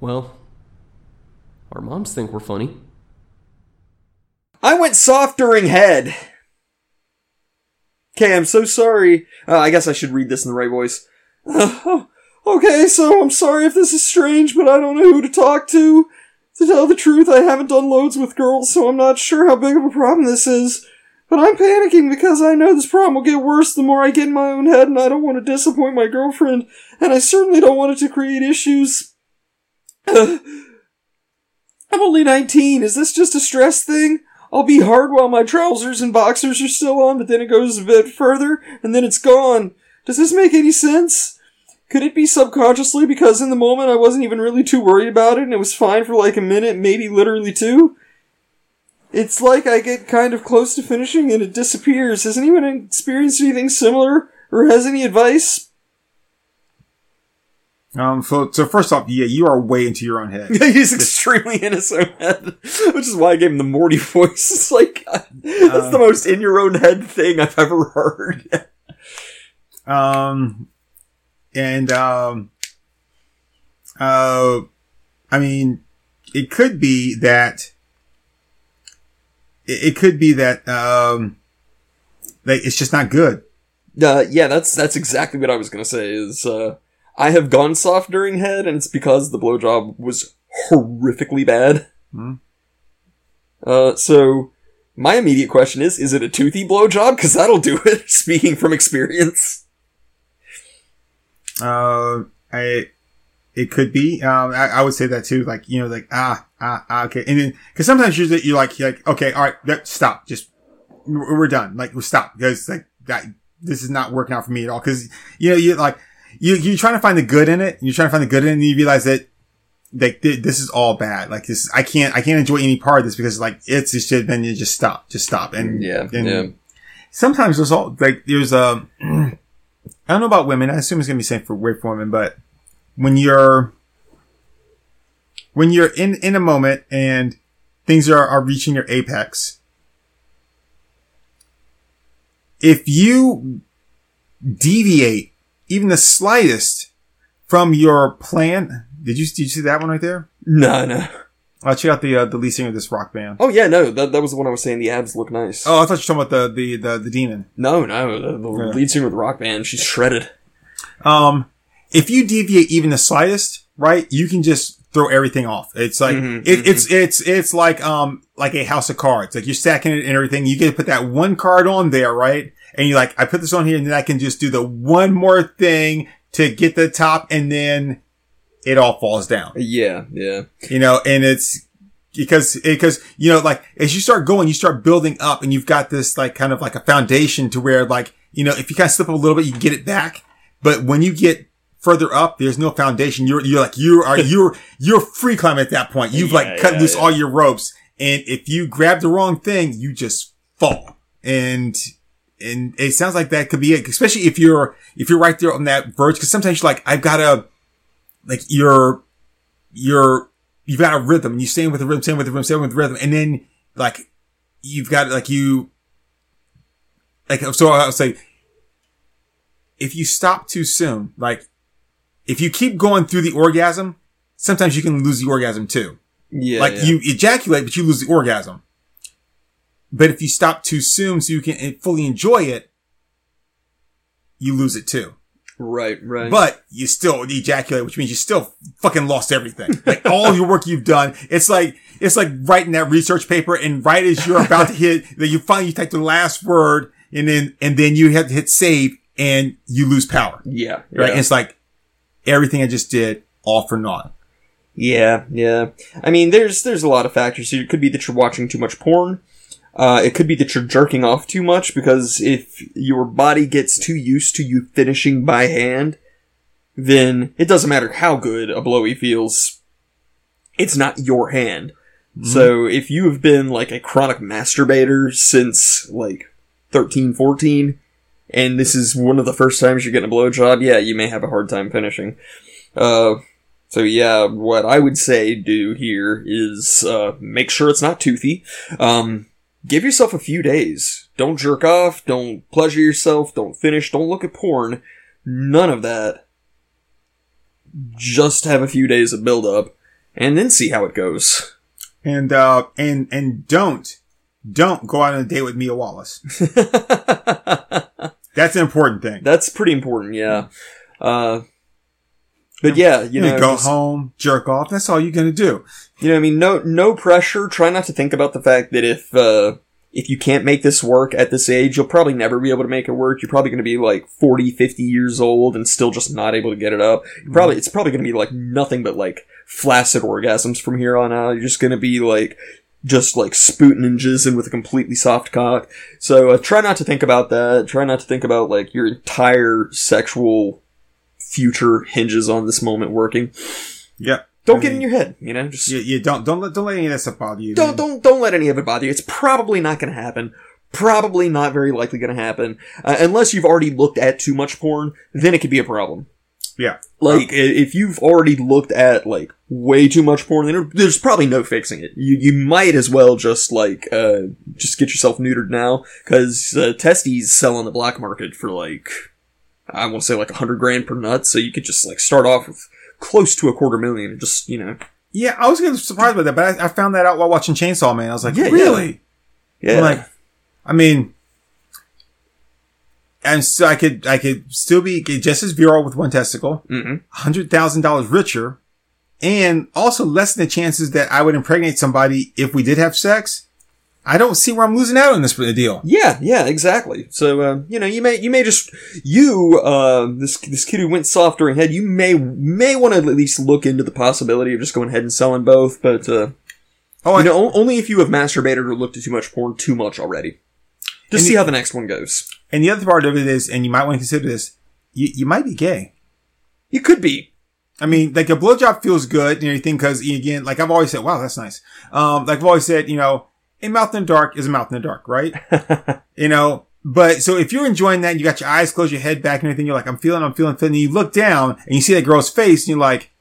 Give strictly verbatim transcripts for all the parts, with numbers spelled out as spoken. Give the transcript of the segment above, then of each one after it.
Well, our moms think we're funny. I went soft during head. Okay, I'm so sorry. Uh, I guess I should read this in the right voice. Uh, okay, so I'm sorry if this is strange, but I don't know who to talk to. To tell the truth, I haven't done loads with girls, so I'm not sure how big of a problem this is. But I'm panicking because I know this problem will get worse the more I get in my own head, and I don't want to disappoint my girlfriend, and I certainly don't want it to create issues. Uh, I'm only nineteen. Is this just a stress thing? I'll be hard while my trousers and boxers are still on, but then it goes a bit further, and then it's gone. Does this make any sense? Could it be subconsciously because in the moment I wasn't even really too worried about it, and it was fine for like a minute, maybe literally two? It's like I get kind of close to finishing and it disappears. Has anyone experienced anything similar, or has any advice? Um, so, so first off, yeah, you are way into your own head. He's extremely in his own head, which is why I gave him the Morty voice. It's like, that's uh, the most in your own head thing I've ever heard. um, and, um, uh, I mean, it could be that, it, it could be that, um, like, it's just not good. Uh, yeah, that's, that's exactly what I was gonna say is, uh, I have gone soft during head, and it's because the blowjob was horrifically bad. Hmm. Uh, so, my immediate question is, is it a toothy blowjob? Because that'll do it, speaking from experience. Uh, I, it could be, um, I, I would say that too, like, you know, like, ah, ah, ah, okay. And then, cause sometimes you're, you're like, you're like, okay, alright, stop, just, we're, we're done. Like, we'll stop, because, like, that, this is not working out for me at all. Cause, you know, you're like, You, you're trying to find the good in it, and you're trying to find the good in it, and you realize that, like, th- this is all bad. Like, this, I can't, I can't enjoy any part of this because, like, it's this shit, then you just stop, just stop. And, yeah, and yeah. sometimes there's all, like, there's, um, I don't know about women, I assume it's gonna be the same for, way for women, but when you're, when you're in, in a moment and things are, are reaching your apex, if you deviate even the slightest from your plan. Did you, did you see that one right there? No, no. Oh, check out the, uh, the lead singer of this rock band. Oh yeah, no, that, that was the one I was saying, the abs look nice. Oh, I thought you were talking about the, the, the, the demon. No, no, the, the Yeah. lead singer of the rock band, she's shredded. Um, if you deviate even the slightest, right, you can just throw everything off. It's like, Mm-hmm, it, mm-hmm. it's, it's, it's like, um, like a house of cards. Like you're stacking it and everything. You get to put that one card on there, right? And you're like, I put this on here and then I can just do the one more thing to get the top, and then it all falls down. Yeah, yeah. You know, and it's because, because, you know, like as you start going, you start building up and you've got this like kind of like a foundation to where like, you know, if you kind of slip up a little bit, you can get it back. But when you get further up, there's no foundation. You're, you're like, you are, you're, you're free climbing at that point. You've Yeah, like cut yeah, loose yeah. all your ropes. And if you grab the wrong thing, you just fall. And, And it sounds like that could be it, especially if you're, if you're right there on that verge. Cause sometimes you're like, I've got to, like, you're, you're, you've got a rhythm and you staying with the rhythm, staying with the rhythm, staying with the rhythm. And then, like, you've got, like, you, like, so I'll say, if you stop too soon, like, if you keep going through the orgasm, sometimes you can lose the orgasm too. Yeah. Like, yeah. you ejaculate, but you lose the orgasm. But if you stop too soon so you can fully enjoy it, you lose it too. Right, right. But you still ejaculate, which means you still fucking lost everything. Like all your work you've done. It's like, it's like writing that research paper and right as you're about to hit, that you finally type the last word and then, and then you have to hit save and you lose power. Yeah. Right? Yeah. And it's like everything I just did, all for naught. Yeah, yeah. I mean, there's, there's a lot of factors here. It could be that you're watching too much porn. Uh, it could be that you're jerking off too much, because if your body gets too used to you finishing by hand, then it doesn't matter how good a blowy feels, it's not your hand. Mm-hmm. So if you have been like a chronic masturbator since like thirteen, fourteen, and this is one of the first times you're getting a blowjob, yeah, you may have a hard time finishing. Uh, so yeah, what I would say do here is, uh, make sure it's not toothy. Um, Give yourself a few days. Don't jerk off. Don't pleasure yourself. Don't finish. Don't look at porn. None of that. Just have a few days of build up. and then see how it goes. And, uh, and, and don't, don't go out on a date with Mia Wallace. That's an important thing. That's pretty important, yeah. Uh, but yeah, you, you know, go just, home, jerk off. That's all you're gonna do. You know, I mean, no, no pressure. Try not to think about the fact that if, uh, if you can't make this work at this age, you'll probably never be able to make it work. You're probably going to be like forty, fifty years old and still just not able to get it up. You're probably, it's probably going to be like nothing but like flaccid orgasms from here on out. You're just going to be like, just like spooting and jizzing with a completely soft cock. So, uh, try not to think about that. Try not to think about like your entire sexual future hinges on this moment working. Yeah. Don't I get mean, in your head, you know, just... You, you don't, don't let, don't let any of that stuff bother you. Don't, man. don't, don't let any of it bother you. It's probably not gonna happen. Probably not very likely gonna happen. Uh, unless you've already looked at too much porn, then it could be a problem. Yeah. Like, uh, if you've already looked at, like, way too much porn, then there's probably no fixing it. You, you might as well just, like, uh, just get yourself neutered now, cause, uh, testes sell on the black market for, like, I want to say like a hundred grand per nut, so you could just, like, start off with close to a quarter million and just, you know. Yeah, I was getting surprised by that, but I, I found that out while watching Chainsaw Man. I was like, yeah, really? Yeah. I'm like, I mean, and so I could, I could still be just as virile with one testicle, mm-hmm. one hundred thousand dollars richer, and also lessen the chances that I would impregnate somebody if we did have sex. I don't see where I'm losing out on this deal. Yeah, yeah, exactly. So, uh, you know, you may, you may just, you, uh, this, this kid who went soft during head, you may, may want to at least look into the possibility of just going ahead and selling both, but, uh, oh, you I, know, only if you have masturbated or looked at too much porn too much already. Just see the, how the next one goes. And the other part of it is, and you might want to consider this, you, you might be gay. You could be. I mean, like a blowjob feels good and everything, cause again, like I've always said, wow, that's nice. Um, like I've always said, you know, a mouth in the dark is a mouth in the dark, right? You know, but so if you're enjoying that, you got your eyes closed, your head back and everything, you're like, I'm feeling, I'm feeling, feeling. And you look down and you see that girl's face and you're like,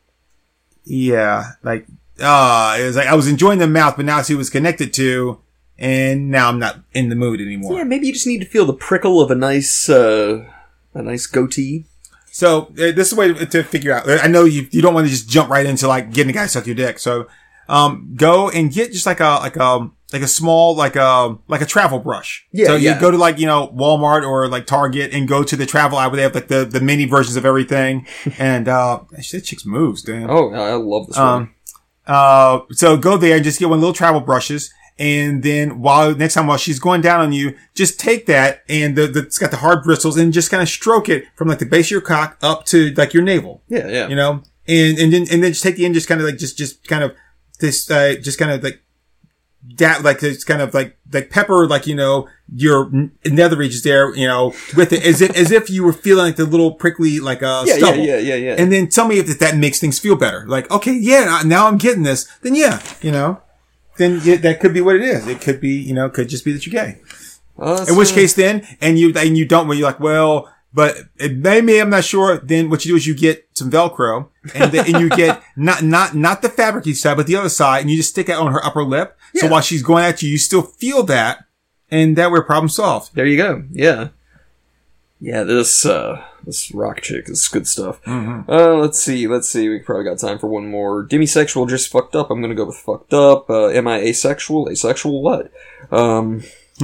yeah, like, ah, uh, it was like, I was enjoying the mouth, but now I see what's connected to, and now I'm not in the mood anymore. Yeah, maybe you just need to feel the prickle of a nice, uh, a nice goatee. So, uh, this is a way to, to figure out. I know you, you don't want to just jump right into like getting a guy to suck your dick. So, um, go and get just like a, like a, like a small, like a, like a travel brush. Yeah. So yeah. you go to like, you know, Walmart or like Target and go to the travel aisle where they have like the, the mini versions of everything. And, uh, that chick's moves, damn. Oh, I love this one. Um, uh, so go there and just get one little travel brushes. And then while, next time while she's going down on you, just take that and the, the it's got the hard bristles and just kind of stroke it from like the base of your cock up to like your navel. Yeah. Yeah. You know, and, and then, and then just take the end, just kind of like, just, just kind of, this, uh, just kind of like, that, like, it's kind of like, like pepper, like, you know, your nether regions there, you know, with it, as if, as if you were feeling like the little prickly, like, uh, yeah, stubble. Yeah, yeah, yeah, yeah. And then tell me if that makes things feel better. Like, okay, yeah, now I'm getting this. Then yeah, you know, then yeah, that could be what it is. It could be, you know, it could just be that you're gay. Uh, In which case then, and you, and you don't, when you're like, well, but it maybe I'm not sure. Then what you do is you get some Velcro and, the, and you get not, not, not the fabricy side, but the other side, and you just stick it on her upper lip. Yeah. So while she's going at you, you still feel that, and that way problem solved. There you go. Yeah. Yeah, this, uh, this rock chick is good stuff. Mm-hmm. Uh, let's see, let's see, we probably got time for one more. Demisexual, just fucked up. I'm gonna go with fucked up. Uh, am I asexual? Asexual what? Um.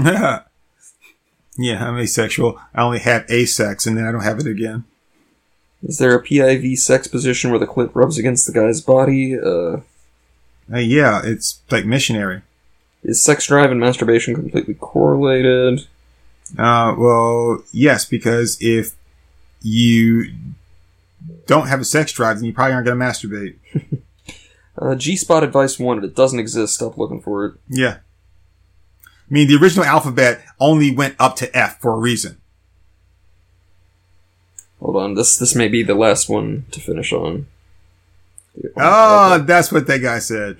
Yeah, I'm asexual. I only have asex, and then I don't have it again. Is there a P I V sex position where the clit rubs against the guy's body? Uh, uh, yeah, it's like missionary. Is sex drive and masturbation completely correlated? Uh, well, yes, because if you don't have a sex drive, then you probably aren't going to masturbate. uh, G-spot advice wanted. It doesn't exist. Stop looking for it. Yeah. I mean, the original alphabet only went up to F for a reason. Hold on, this this may be the last one to finish on. Oh, okay. That's what that guy said.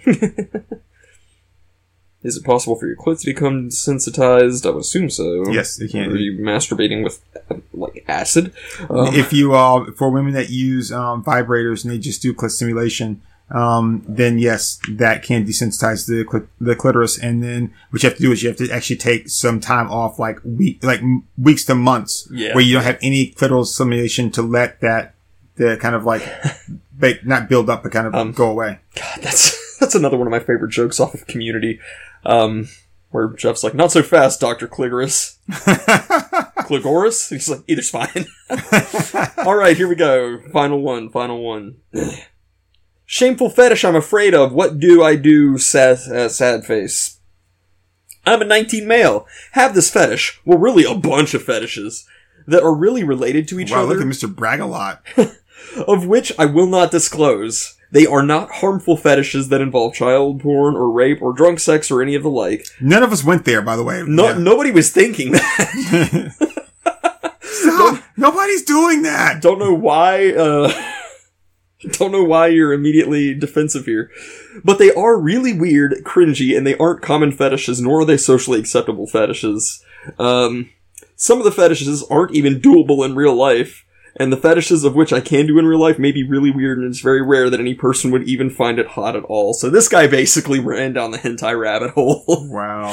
Is it possible for your clit to become desensitized? I would assume so. Yes, it can. Are you masturbating with, like, acid? Um, if you, uh, for women that use um, vibrators and they just do clit stimulation, um, then yes, that can desensitize the clit- the clitoris. And then what you have to do is you have to actually take some time off, like week, like m- weeks to months, yeah. where you don't have any clitoral stimulation to let that, the kind of like ba- not build up, but kind of Um, go away. God, that's that's another one of my favorite jokes off of Community, um, where Jeff's like, "Not so fast, Doctor Cligoris." Cligoris? He's like, "Either's fine." All right, here we go. Final one. Final one. Shameful fetish I'm afraid of. What do I do? Sad, uh, sad face. I'm a nineteen male. Have this fetish. Well, really a bunch of fetishes that are really related to each Wow, other. look at Mister Brag-a-lot. Of which I will not disclose. They are not harmful fetishes that involve child porn or rape or drunk sex or any of the like. None of us went there, by the way. No, Yeah. Nobody was thinking that. Stop! Nobody's doing that! Don't know why, uh, don't know why you're immediately defensive here. But they are really weird, cringy, and they aren't common fetishes, nor are they socially acceptable fetishes. Um, some of the fetishes aren't even doable in real life. And the fetishes of which I can do in real life may be really weird, and it's very rare that any person would even find it hot at all. So this guy basically ran down the hentai rabbit hole. Wow.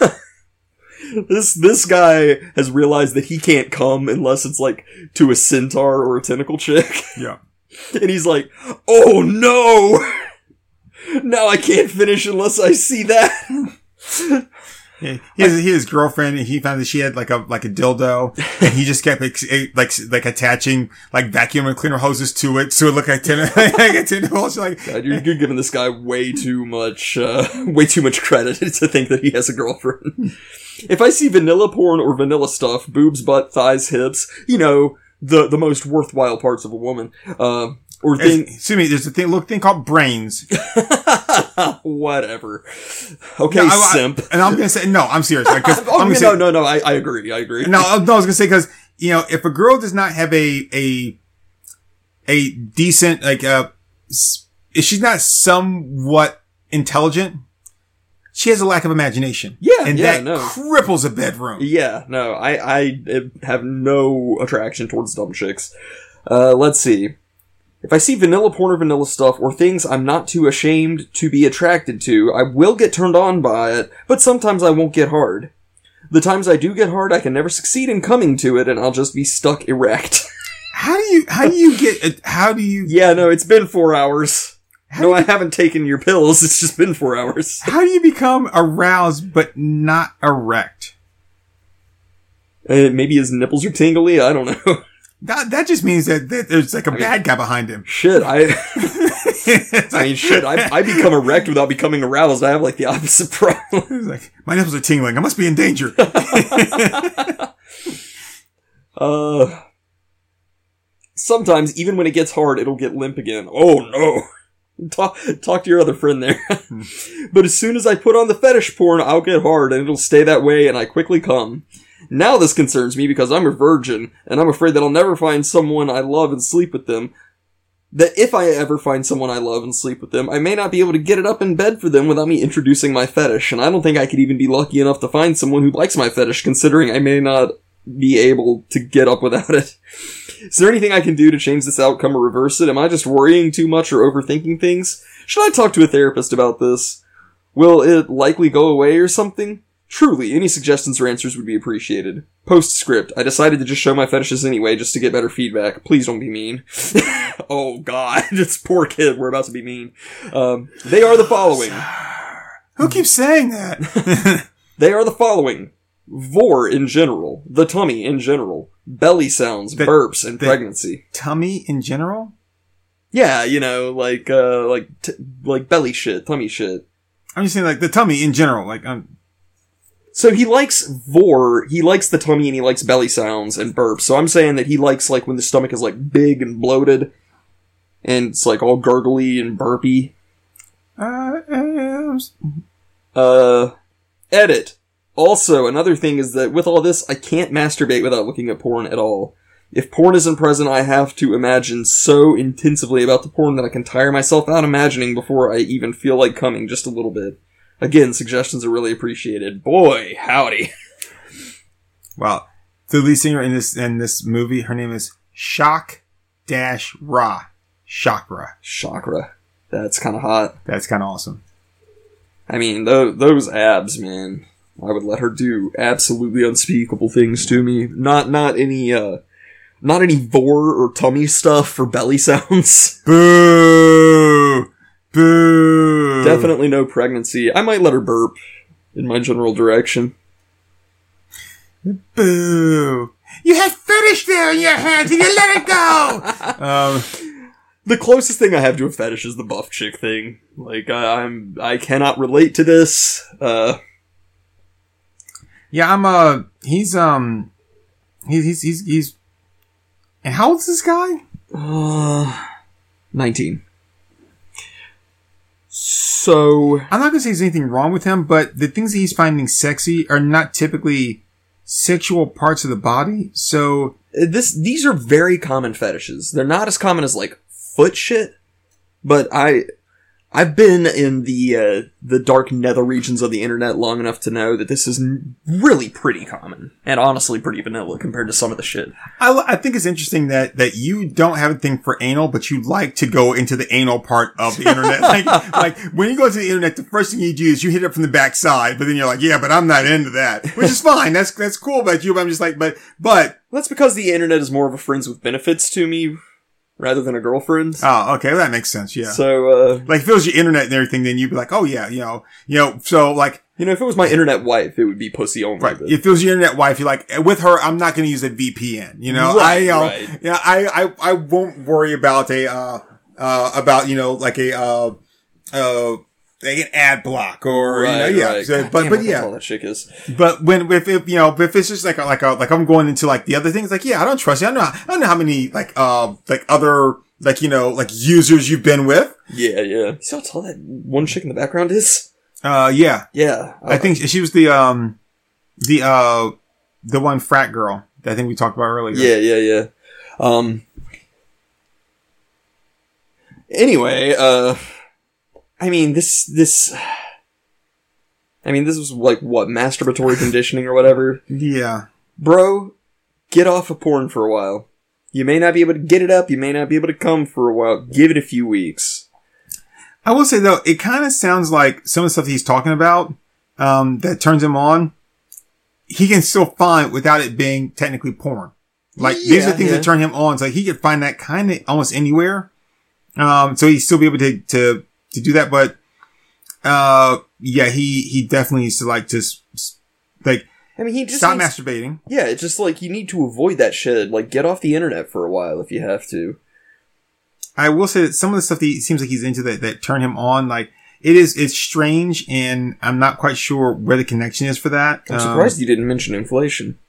this this guy has realized that he can't come unless it's like to a centaur or a tentacle chick. Yeah. And he's like, "Oh no! Now I can't finish unless I see that." Yeah, he has, he has his girlfriend, and he found that she had like a like a dildo, and he just kept like like, like attaching like vacuum cleaner hoses to it, so it looked like ten like a tentacle. Like, God, you're, you're giving this guy way too much, uh, way too much credit to think that he has a girlfriend. If I see vanilla porn or vanilla stuff, boobs, butt, thighs, hips, you know, the the most worthwhile parts of a woman, uh, or thing. Excuse me, there's a thing, look thing called brains. Whatever. Okay, No, I- I- simp. and I'm gonna say no. I'm serious. Like, 'cause oh, I'm gonna no, say, no, no, no. I, I agree. I agree. No, no, I was gonna say because you know if a girl does not have a a a decent like uh s- if she's not somewhat intelligent, she has a lack of imagination. Yeah, and yeah, that no. cripples a bedroom. Yeah, no, I, I have no attraction towards dumb chicks. Uh, let's see. If I see vanilla porn or vanilla stuff, or things I'm not too ashamed to be attracted to, I will get turned on by it, but sometimes I won't get hard. The times I do get hard, I can never succeed in coming to it, and I'll just be stuck erect. How do you how do you get how do you Yeah, no, it's been four hours. No, I haven't taken your pills, it's just been four hours. how do you become aroused but not erect? Uh, maybe his nipples are tingly, I don't know. That that just means that, that there's like a bad guy behind him. Shit, I... It's I like- mean, shit, I, I become erect without becoming aroused. I have, like, the opposite problem. It's like, my nipples are tingling. I must be in danger. uh... Sometimes, even when it gets hard, it'll get limp again. Oh, no. Talk, talk to your other friend there. But as soon as I put on the fetish porn, I'll get hard, and it'll stay that way, and I quickly come. Now this concerns me because I'm a virgin, and I'm afraid that I'll never find someone I love and sleep with them. That if I ever find someone I love and sleep with them, I may not be able to get it up in bed for them without me introducing my fetish, and I don't think I could even be lucky enough to find someone who likes my fetish, considering I may not be able to get up without it. Is there anything I can do to change this outcome or reverse it? Am I just worrying too much or overthinking things? Should I talk to a therapist about this? Will it likely go away or something? Truly, any suggestions or answers would be appreciated. Postscript. I decided to just show my fetishes anyway, just to get better feedback. Please don't be mean. Oh god, this poor kid, we're about to be mean. Um, they are the following. Who keeps saying that? They are the following. Vor in general. The tummy in general. Belly sounds, The- burps, and the- pregnancy. Tummy in general? Yeah, you know, like, uh, like, t- like belly shit, tummy shit. I'm just saying like the tummy in general. Like um, So he likes vor, he likes the tummy and he likes belly sounds and burps. So I'm saying that he likes like when the stomach is like big and bloated and it's like all gurgly and burpy. uh, uh, Uh, edit. Also, another thing is that with all this, I can't masturbate without looking at porn at all. If porn isn't present, I have to imagine so intensively about the porn that I can tire myself out imagining before I even feel like coming just a little bit. Again, suggestions are really appreciated. Boy, howdy. well, the lead singer in this in this movie, her name is Shock Dash Ra. Chakra. Chakra. That's kind of hot. That's kind of awesome. I mean, th- those abs, man. I would let her do absolutely unspeakable things to me. Not, not any, uh, Not any vor or tummy stuff for belly sounds. Boo! Boo! Definitely no pregnancy. I might let her burp in my general direction. Boo! You had fetish there in your hands and you let it go! um... The closest thing I have to a fetish is the buff chick thing. Like, I, I'm, I cannot relate to this. Uh, yeah, I'm, uh, he's, um, he's, he's, he's, he's, and how old is this guy? Uh, nineteen. So, I'm not gonna say there's anything wrong with him, but the things that he's finding sexy are not typically sexual parts of the body, so... This, these are very common fetishes. They're not as common as, like, foot shit, but I, I've been in the, uh, the dark nether regions of the internet long enough to know that this is n- really pretty common, and honestly pretty vanilla compared to some of the shit. I, I think it's interesting that, that you don't have a thing for anal, but you like to go into the anal part of the internet. like, like, when you go to the internet, the first thing you do is you hit it from the backside, but then you're like, yeah, but I'm not into that. Which is fine. That's, that's cool about you, but I'm just like, but, but. That's because the internet is more of a friends with benefits to me, rather than a girlfriend. Oh, okay. Well, that makes sense. Yeah. So, uh... like, if it was your internet and everything, then you'd be like, oh yeah, you know, you know, so like... You know, if it was my internet wife, it would be pussy only. Right. But... If it was your internet wife, you're like, with her, I'm not going to use a V P N. You know, right, I, uh, right. yeah, I, I, I won't worry about a, uh, uh, about, you know, like a, uh, uh, like an ad block or, right, you know, yeah. Right. So, God, but, damn, but what yeah. the hell that chick is. But when, if, if, you know, if it's just like, a, like a, like I'm going into like the other things, like, yeah, I don't trust you. I don't know, I don't know how many, like, uh, like other, like, you know, like users you've been with. Yeah, yeah. You see how tall that one chick in the background is? Uh, yeah. Yeah. I think she was the, um, the, uh, the one frat girl that I think we talked about earlier. Yeah, yeah, yeah. Um, anyway, uh, I mean, this, this, I mean, this was like, what, masturbatory conditioning or whatever? Yeah. Bro, get off of porn for a while. You may not be able to get it up, you may not be able to come for a while. Give it a few weeks. I will say though, it kind of sounds like some of the stuff he's talking about, um, that turns him on, he can still find without it being technically porn. Like, yeah, these are things yeah. that turn him on. So like, he could find that kind of almost anywhere. Um, so he'd still be able to, to, to do that. But, uh, yeah, he, he definitely needs to like just, like, I mean, he just stop needs, masturbating. Yeah, it's just like, you need to avoid that shit. Like, get off the internet for a while if you have to. I will say that some of the stuff that he seems like he's into that, that turn him on, like, it is, it's strange, and I'm not quite sure where the connection is for that. I'm surprised um, you didn't mention inflation.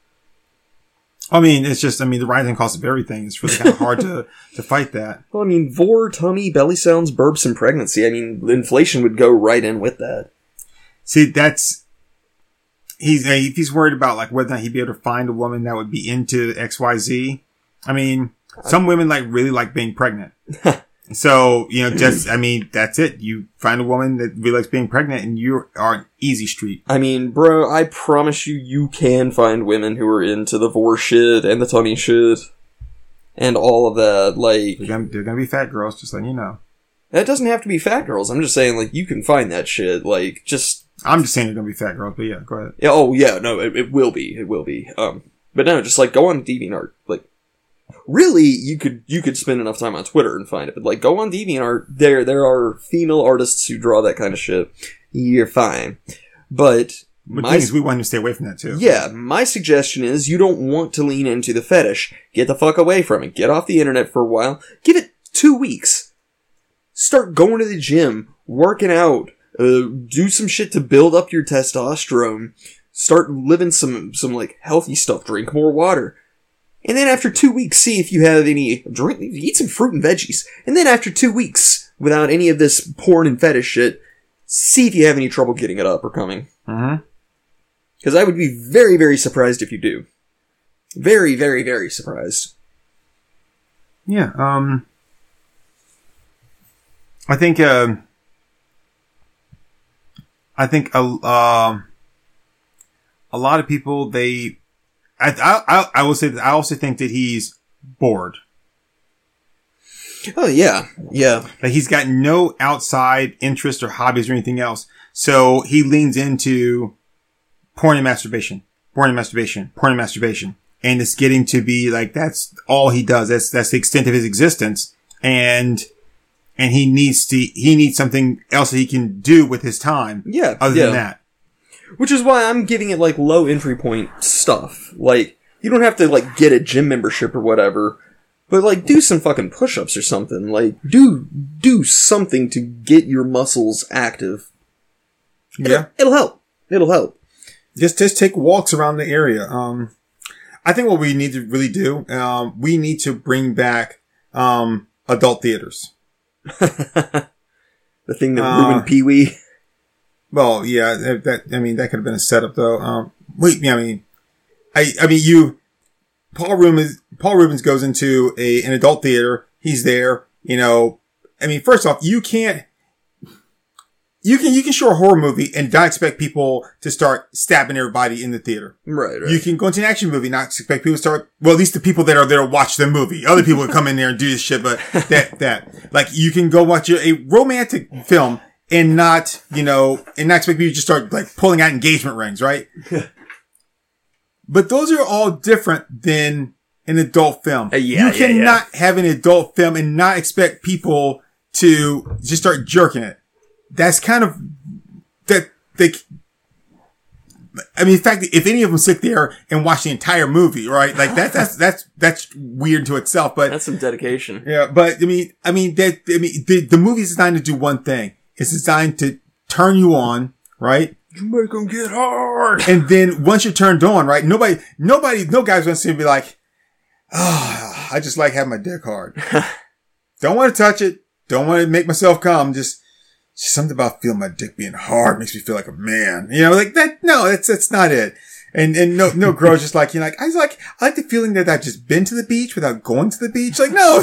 I mean, it's just, I mean, the rising cost of everything is really kind of hard to, to fight that. Well, I mean, vor, tummy, belly sounds, burps, and pregnancy. I mean, inflation would go right in with that. See, that's, he's, if he's worried about, like, whether or not he'd be able to find a woman that would be into X Y Z, I mean, some women, like, really like being pregnant. So, you know, just, I mean, that's it. You find a woman that really likes being pregnant and you are an easy street. I mean, bro, I promise you, you can find women who are into the vor shit and the tummy shit and all of that. Like, They're gonna, they're gonna be fat girls, just letting you know. That doesn't have to be fat girls. I'm just saying, like, you can find that shit. Like, just... I'm just saying they're gonna be fat girls, but yeah, go ahead. Yeah, oh, yeah, no, it, it will be. It will be. Um, but no, just, like, go on DeviantArt. Like, really, you could you could spend enough time on Twitter and find it, but like, go on DeviantArt. There there are female artists who draw that kind of shit. You're fine, but But my the thing is, we want to stay away from that too. Yeah, my suggestion is you don't want to lean into the fetish. Get the fuck away from it. Get off the internet for a while. Give it two weeks. Start going to the gym, working out, uh, do some shit to build up your testosterone. Start living some some like healthy stuff. Drink more water. And then after two weeks, see if you have any, drink, eat some fruit and veggies. And then after two weeks, without any of this porn and fetish shit, see if you have any trouble getting it up or coming. Mm-hmm. Because I would be very, very surprised if you do. Very, very, very surprised. Yeah, um... I think, uh... I think, uh, uh, a lot of people, they... I, I, I will say that I also think that he's bored. Oh, yeah. Yeah. Like, he's got no outside interest or hobbies or anything else. So he leans into porn and masturbation, porn and masturbation, porn and masturbation, and it's getting to be like, that's all he does. That's, that's the extent of his existence. And, and he needs to, he needs something else that he can do with his time. Yeah. Other yeah. than that. Which is why I'm giving it, like, low entry point stuff. Like, you don't have to, like, get a gym membership or whatever. But, like, do some fucking push-ups or something. Like, do, do something to get your muscles active. It'll, Yeah. It'll help. It'll help. Just, just take walks around the area. Um, I think what we need to really do, um, we need to bring back, um, adult theaters. The thing that Uh, ruined Pee-wee. Well, yeah, that, that, I mean, that could have been a setup though. Um, wait, yeah, I mean, I, I mean, you, Paul Rubens, Paul Rubens goes into a, an adult theater. He's there, you know, I mean, first off, you can't, you can, you can show a horror movie and not expect people to start stabbing everybody in the theater. Right, right. You can go into an action movie, not expect people to start, well, at least the people that are there to watch the movie. Other people can come in there and do this shit, but that, that, like, you can go watch a, a romantic film and not, you know, and not expect people to just start, like, pulling out engagement rings, right? But those are all different than an adult film. Uh, yeah, you yeah, cannot yeah. have an adult film and not expect people to just start jerking it. That's kind of, that, they, I mean, in fact, if any of them sit there and watch the entire movie, right? Like that's, that's, that's, that's weird to itself, but. That's some dedication. Yeah, but I mean, I mean, that, I mean, the, the movie's designed to do one thing. It's designed to turn you on, right? You make them get hard. And then once you're turned on, right? Nobody, nobody, no guy's gonna see and be like, oh, I just like having my dick hard. Don't want to touch it. Don't want to make myself come. Just, just something about feeling my dick being hard makes me feel like a man. You know, like that. No, that's, that's not it. And, and no, no girl's just like, you know, like, I was like, I like the feeling that I've just been to the beach without going to the beach. Like, no,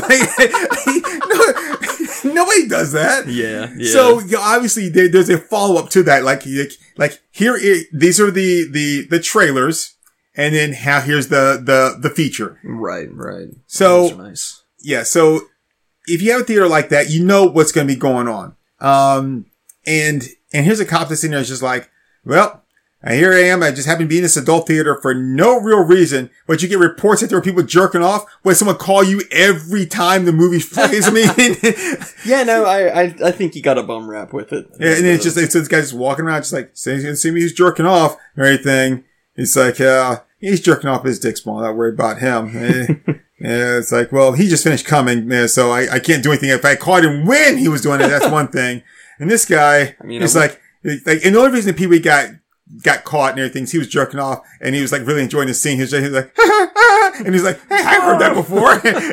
like, no, nobody does that. Yeah, yeah. So, you know, obviously there, there's a follow up to that. Like, like, like here, it, these are the, the, the trailers. And then how, here's the, the, the feature. Right, right. So, Those are nice. yeah, so if you have a theater like that, you know what's going to be going on. Um, and, and here's a cop that's in there, it's just like, well, here I am. I just happen to be in this adult theater for no real reason, but you get reports that there are people jerking off. When someone call you every time the movie plays. I mean, yeah, no, I, I, I think he got a bum rap with it. yeah, and then it's just like, so this guy's just walking around, just like, saying he's gonna see me, he's jerking off or anything. It's like, uh, he's jerking off his dick small. Not worried about him. Yeah, it's like, well, he just finished coming, yeah, so I, I can't do anything. If I caught him when he was doing it, that's one thing. And this guy, I mean, it's I like, like, and the only reason that Pee-wee got, got caught and everything, is he was jerking off and he was like really enjoying the scene. He was, just, he was like, and he's like, hey, I've heard that before.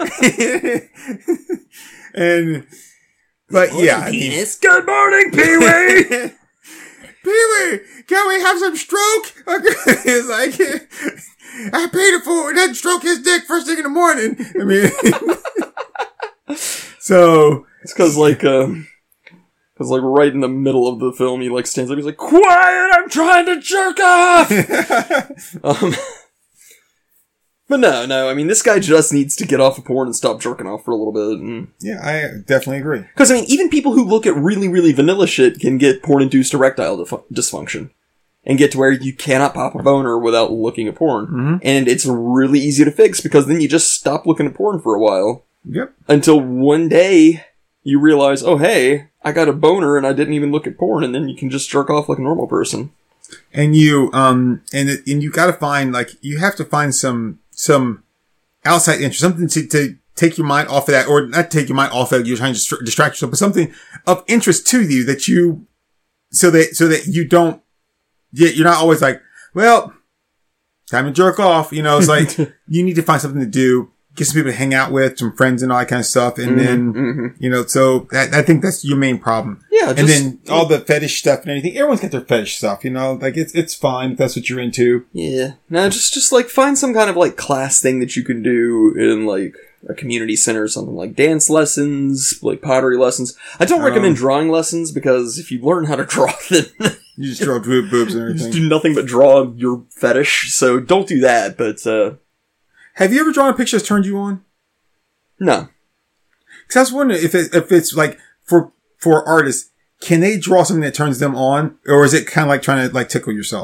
And, but yeah, I mean, good morning, Pee-wee! Pee-wee, can we have some stroke? It's like, I paid it for it. Doesn't stroke his dick first thing in the morning. I mean, so It's cause like, um, cause like right in the middle of the film, he like stands up, he's like, quiet, I'm trying to jerk off! um, but no, no, I mean, this guy just needs to get off of porn and stop jerking off for a little bit. And... yeah, I definitely agree. Cause I mean, even people who look at really, really vanilla shit can get porn-induced erectile dif- dysfunction. And get to where you cannot pop a boner without looking at porn. Mm-hmm. And it's really easy to fix because then you just stop looking at porn for a while. Yep. Until one day you realize, oh hey, I got a boner and I didn't even look at porn, and then you can just jerk off like a normal person. And you, um, and, it, and you gotta find, like, you have to find some, some outside interest, something to, to take your mind off of that, or not take your mind off of it, you're trying to distra- distract yourself, but something of interest to you that you, so that, so that you don't, you're not always like, well, time to jerk off. You know, it's like, you need to find something to do, get some people to hang out with, some friends and all that kind of stuff. And Mm-hmm, then, mm-hmm. you know, so that, I think that's your main problem. Yeah, and just- then all the fetish stuff and anything. Everyone's got their fetish stuff, you know, like it's, it's fine if that's what you're into. Yeah. No, just, just like find some kind of like class thing that you can do in like a community center or something, like dance lessons, like pottery lessons. I don't Um, recommend drawing lessons because if you learn how to draw, then You just draw boob, boobs and you everything. just do nothing but draw your fetish. So don't do that, but, uh, Have you ever drawn a picture that's turned you on? no. Cause I was wondering if it, if it's like for, for artists, can they draw something that turns them on? Or is it kind of like trying to like tickle yourself?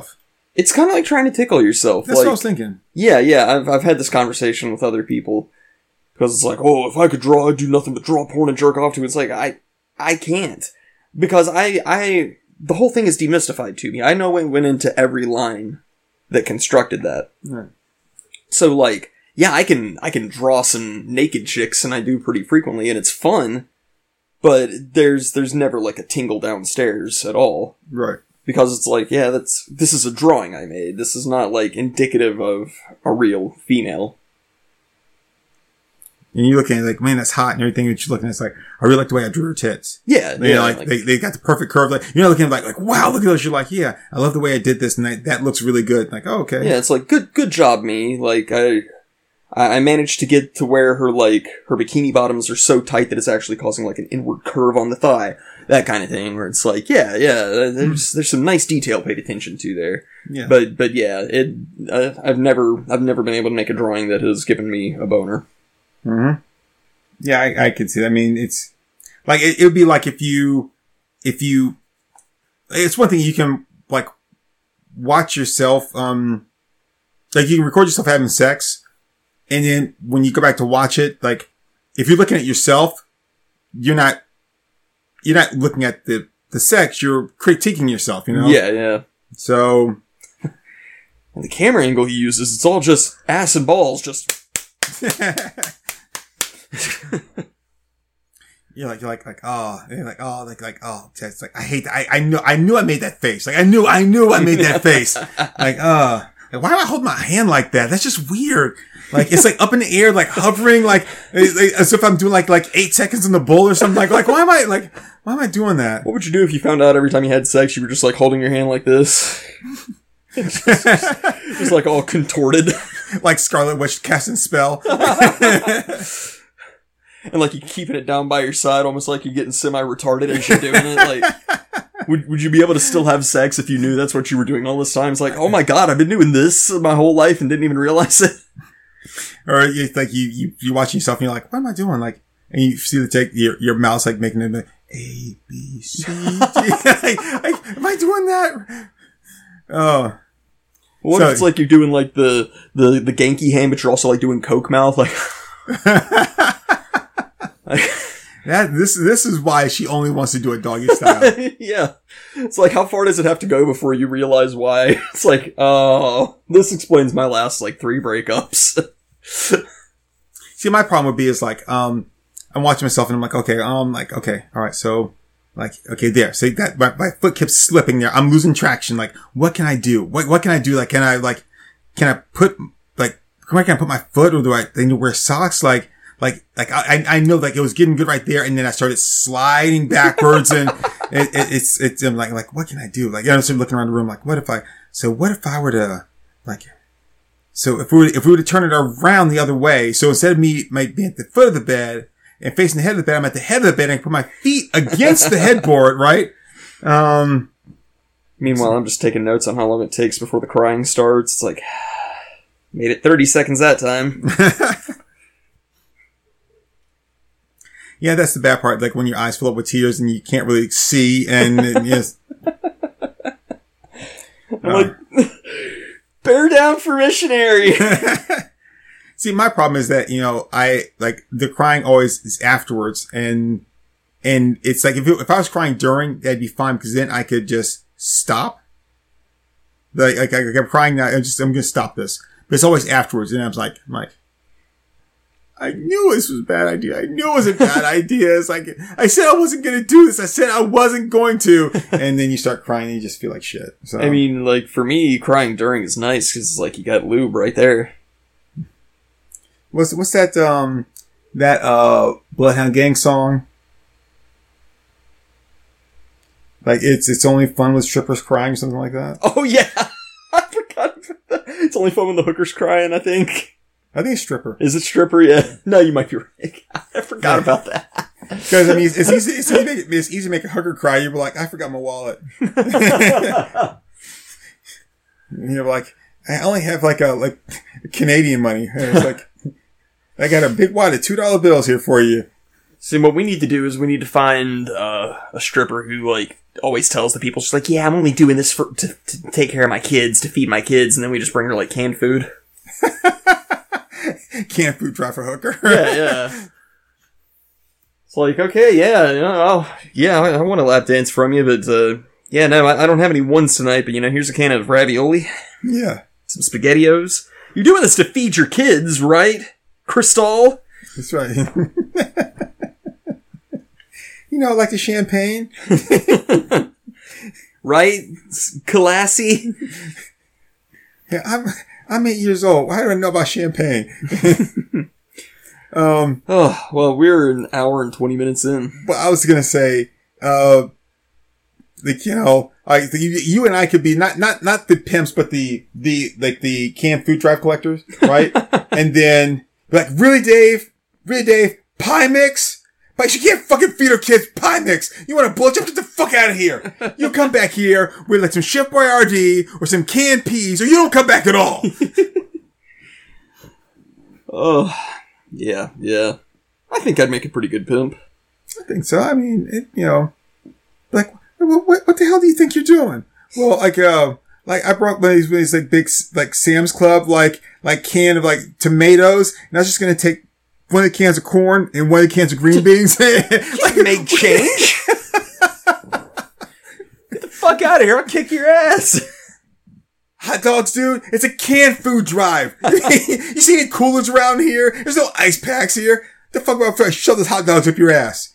It's kind of like trying to tickle yourself. That's like, what I was thinking. Yeah, yeah. I've I've had this conversation with other people because it's like, oh, if I could draw, I'd do nothing but draw porn and jerk off to. It's like I I can't because I I the whole thing is demystified to me. I know it went into every line that constructed that. Right. So like, yeah, I can I can draw some naked chicks, and I do pretty frequently, and it's fun. But there's there's never like a tingle downstairs at all. Right. Because it's like, yeah, that's this is a drawing I made. This is not like indicative of a real female. And you're looking at it like, man, that's hot and everything. And you're looking at it, it's like, I really like the way I drew her tits. Yeah, You yeah. know, like, like, they, they got the perfect curve. Like, you're not looking at it like, like, wow, look at those. You're like, yeah, I love the way I did this, and that, that looks really good. Like, oh, okay. yeah, it's like good good job, me. Like I I managed to get to where her like her bikini bottoms are so tight that it's actually causing like an inward curve on the thigh. That kind of thing, where it's like, yeah, yeah, there's there's some nice detail paid attention to there. Yeah. But but yeah, it uh, I've never I've never been able to make a drawing that has given me a boner. Mm-hmm. Yeah, I, I could see that. I mean, it's like, it, it would be like if you, if you, it's one thing you can like watch yourself, um, like you can record yourself having sex, and then when you go back to watch it, like if you're looking at yourself, you're not, you're not looking at the, the sex, you're critiquing yourself, you know? Yeah, yeah. So. And the camera angle he uses, it's all just ass and balls, just. You're like, you're like, like, oh, you're like, oh, like, like, oh, it's like, I hate that. I, I knew, I knew I made that face. Like, I knew, I knew I made that face. Like, uh, like, why do I hold my hand like that? That's just weird. Like, it's like up in the air, like hovering, like, as if I'm doing like, like eight seconds in the bowl or something. Like, like, why am I, like, why am I doing that? What would you do if you found out every time you had sex, you were just like holding your hand like this? just, just like all contorted. Like Scarlet Witch casting spell. And like you keeping it down by your side, almost like you're getting semi-retarded as you're doing it. Like, would would you be able to still have sex if you knew that's what you were doing all this time? It's like, oh my god, I've been doing this my whole life and didn't even realize it. Or you like you you you watching yourself and you're like, what am I doing? Like, and you see the take your your mouth's like making it like A B C D. like, like, am I doing that? Oh. What so, if it's like you're doing like the the the Genki hand, but you're also like doing Coke mouth, like. That this this is why she only wants to do a doggy style. Yeah, it's like, how far does it have to go before you realize why? It's like, oh, this explains my last like three breakups. See, my problem would be is like, um, I'm watching myself and I'm like, okay, um, like, okay, all right, so, like, okay, there, so that my, my foot keeps slipping there. I'm losing traction. Like, what can I do? What what can I do? Like, can I like, can I put like, where can I put my foot, or do I need to wear socks? Like. Like, like, I, I know, like, it was getting good right there, and then I started sliding backwards, and it, it, it's, it's, I'm like, like, what can I do? Like, I'm sort of looking around the room, like, what if I, so what if I were to, like, so if we were, if we were to turn it around the other way, so instead of me, my, being at the foot of the bed, and facing the head of the bed, I'm at the head of the bed, and I put my feet against the headboard, right? Um. Meanwhile, I'm just taking notes on how long it takes before the crying starts. It's like, made it thirty seconds that time. Yeah, that's the bad part. Like when your eyes fill up with tears and you can't really see, and, and yes. I'm like, bear down for missionary. See, my problem is that, you know, I, like, the crying always is afterwards, and, and it's like, if it, if I was crying during, that'd be fine, because then I could just stop. Like, like, like I'm crying now, I'm just, I'm gonna stop this. But it's always afterwards, and I was like, I'm like, I knew this was a bad idea. I knew it was a bad idea. It's like, I said I wasn't going to do this. I said I wasn't going to. And then you start crying and you just feel like shit. So, I mean, like, for me, crying during is nice because, like, you got lube right there. What's, what's that, um, that, uh, Bloodhound Gang song? Like, it's, it's only fun with strippers crying or something like that? Oh, yeah. I forgot about that. It's only fun when the hooker's crying, I think. I think it's stripper. Is it stripper? Yeah. No, you might be right. I forgot yeah. about that. Because, I mean, it's, it's easy, it's easy, to make, it's easy to make a hooker cry. You're like, I forgot my wallet. You're like, I only have like a, like, Canadian money. And it's like, I got a big wad of two dollar bills here for you. See, what we need to do is we need to find, uh, a stripper who, like, always tells the people, she's like, yeah, I'm only doing this for to, to take care of my kids, to feed my kids, and then we just bring her, like, canned food. Canned food drive for hooker. Yeah, yeah. It's like, okay, yeah, you know, I'll, yeah, I, I want a lap dance from you, but, uh, yeah, no, I, I don't have any ones tonight, but, you know, here's a can of ravioli. Yeah. Some SpaghettiOs. You're doing this to feed your kids, right, Crystal? That's right. You know, like the champagne. Right? Classy. Yeah, I'm, I'm eight years old. Why do I know about champagne? um, oh, well, we're an hour and twenty minutes in. But I was going to say, uh, like, you know, like you, you and I could be not, not, not the pimps, but the, the, like the canned food drive collectors, right? And then, like, really, Dave? Really, Dave? Pie mix? But you can't fucking feed our kids pie mix. You want to blow? Get the fuck out of here. You'll come back here with like some Chef Boyardee or some canned peas, or you don't come back at all. Oh, yeah, yeah. I think I'd make a pretty good pimp. I think so. I mean, it, you know, like, what, what, what the hell do you think you're doing? Well, like, uh, like I brought one of these, one of these like big, like Sam's Club, like, like can of like tomatoes, and I was just gonna take one of the cans of corn and one of the cans of green beans. Like, make change? Get the fuck out of here. I'll kick your ass. Hot dogs, dude. It's a canned food drive. You see any coolers around here? There's no ice packs here. The fuck about if I shove those hot dogs up your ass?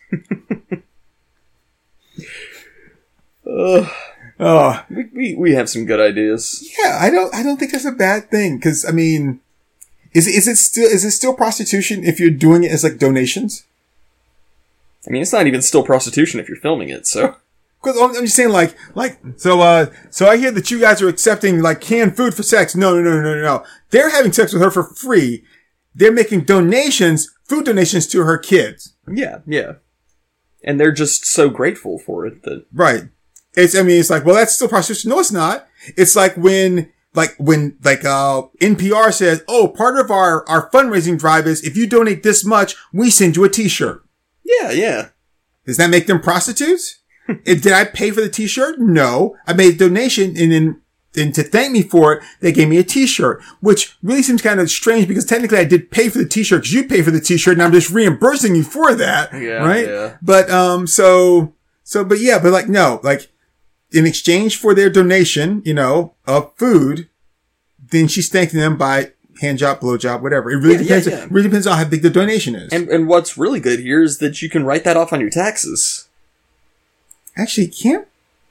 uh, oh, we, we, we have some good ideas. Yeah, I don't, I don't think that's a bad thing. Cause I mean, Is is it still is it still prostitution if you're doing it as like donations? I mean, it's not even still prostitution if you're filming it. So, because I'm just saying, like, like so. Uh, so I hear that you guys are accepting like canned food for sex. No, no, no, no, no, no. They're having sex with her for free. They're making donations, food donations to her kids. Yeah, yeah, and they're just so grateful for it that right. It's I mean, it's like, well, that's still prostitution. No, it's not. It's like when. Like when, like, uh, N P R says, oh, part of our, our fundraising drive is if you donate this much, we send you a t-shirt. Yeah, yeah. Does that make them prostitutes? If, did I pay for the t-shirt? No. I made a donation and then, and to thank me for it, they gave me a t-shirt, which really seems kind of strange because technically I did pay for the t-shirt because you paid for the t-shirt and I'm just reimbursing you for that. Yeah, right? Yeah. But, um, so, so, but yeah, but like, no, like, in exchange for their donation, you know, of food, then she's thanking them by hand job, blow job, whatever. It really yeah, depends. Yeah, yeah. It really depends on how big the donation is. And and what's really good here is that you can write that off on your taxes. Actually, can't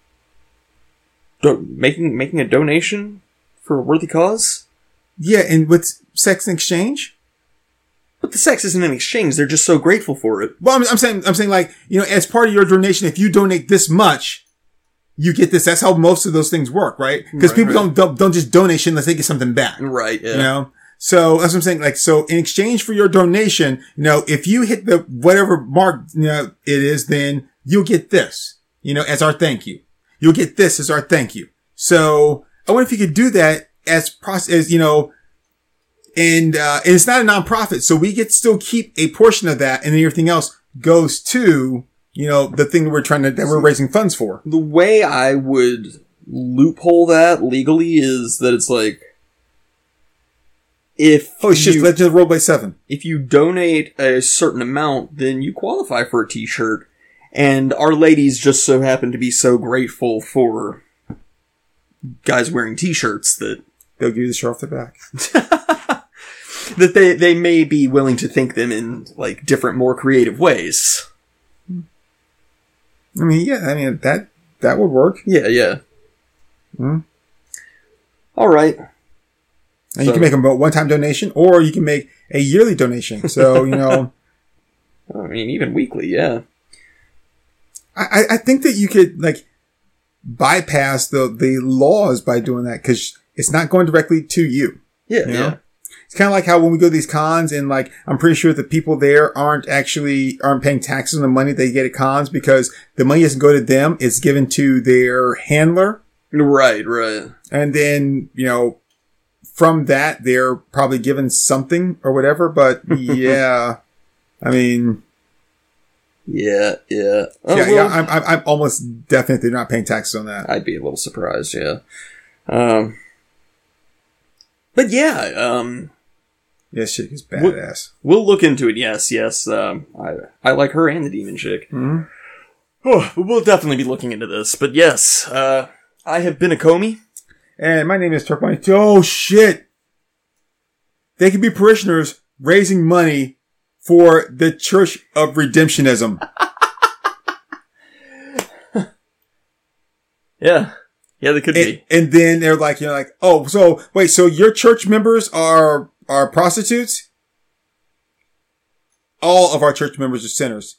Do- making making a donation for a worthy cause. Yeah, and with sex in exchange. But the sex isn't in exchange. They're just so grateful for it. Well, I'm, I'm saying, I'm saying, like, you know, as part of your donation, if you donate this much. You get this. That's how most of those things work, right? Because Right, people right. don't, don't don't just donate shit unless they get something back. Right, yeah. You know? So that's what I'm saying. Like, so in exchange for your donation, you know, if you hit the whatever mark, you know, it is, then you'll get this, you know, as our thank you. You'll get this as our thank you. So I wonder if you could do that as process, as, you know, and, uh, and it's not a nonprofit. So we get still keep a portion of that and then everything else goes to, you know, the thing that we're trying to, that we're raising funds for. The way I would loophole that legally is that it's like, if Oh shit, you, let's just roll by seven. if you donate a certain amount, then you qualify for a t-shirt. And our ladies just so happen to be so grateful for guys wearing t-shirts that They'll give you the shirt off the back. that they, they may be willing to thank them in like different, more creative ways. I mean, yeah, I mean, that, that would work. Yeah, yeah. Hmm. All right. And So- you can make a one-time donation, or you can make a yearly donation. So, you know, I mean, even weekly, yeah. I, I think that you could, like, bypass the, the laws by doing that, because it's not going directly to you. Yeah, You yeah. know? It's kind of like how when we go to these cons and like, I'm pretty sure the people there aren't actually, aren't paying taxes on the money they get at cons because the money doesn't go to them. It's given to their handler. Right, right. And then, you know, from that, they're probably given something or whatever. But yeah, I mean, Yeah, yeah. Oh, yeah, well, yeah. I'm, I'm, I'm almost definite they're not paying taxes on that. I'd be a little surprised, yeah. Um, but yeah, um, Yeah, shit is badass. we'll look into it. Yes, yes. Um, I I like her and the demon chick. Mm-hmm. Oh, we'll definitely be looking into this. But yes, uh, I have been a Comey. And my name is Turkmani. Oh shit! They could be parishioners raising money for the Church of Redemptionism. Yeah. Yeah, they could and, be. and then they're like, you know, like, oh, so wait, so your church members are are prostitutes? All of our church members are sinners.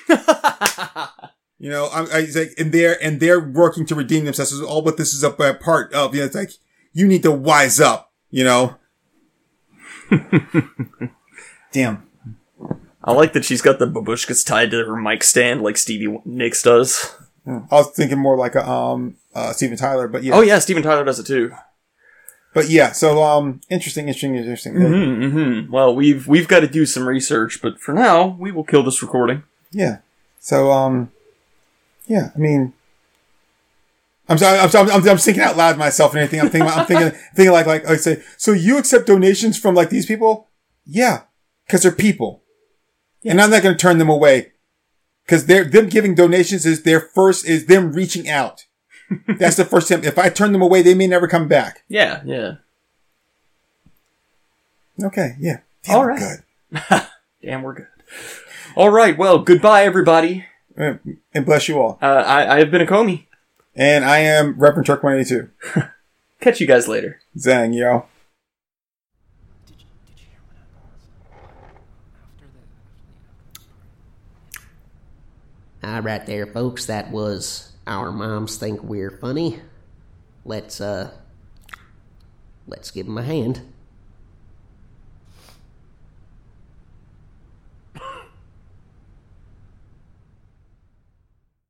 You know, I, I it's like, and they're and they're working to redeem themselves. This is all what this is a part of. You know, it's like you need to wise up. You know. Damn. I like that she's got the babushkas tied to her mic stand like Stevie Nicks does. I was thinking more like a um uh Steven Tyler, but yeah. Oh yeah, Steven Tyler does it too. But yeah, so um interesting, interesting, interesting. Mm-hmm, mm-hmm. Well, we've we've got to do some research, but for now, we will kill this recording. Yeah. So um yeah, I mean I'm sorry, I'm, I'm, I'm, I'm thinking out loud myself and anything. I'm thinking, I'm thinking, thinking like, like, I say, so you accept donations from like these people? Yeah. Cause they're people. And I'm not going to turn them away. Cause they're, them giving donations is their first, is them reaching out. That's the first step. If I turn them away, they may never come back. Yeah, yeah. Okay, yeah. Damn, all right. Good. Damn, we're good. All right. Well, goodbye, everybody. And bless you all. Uh, I, I have been a Comey. And I am Reverend Turk one eighty-two. Catch you guys later. Zang, yo. Did you, did you hear what happened after the... All right there, folks. That was Our Moms Think We're Funny. Let's, uh, let's give them a hand.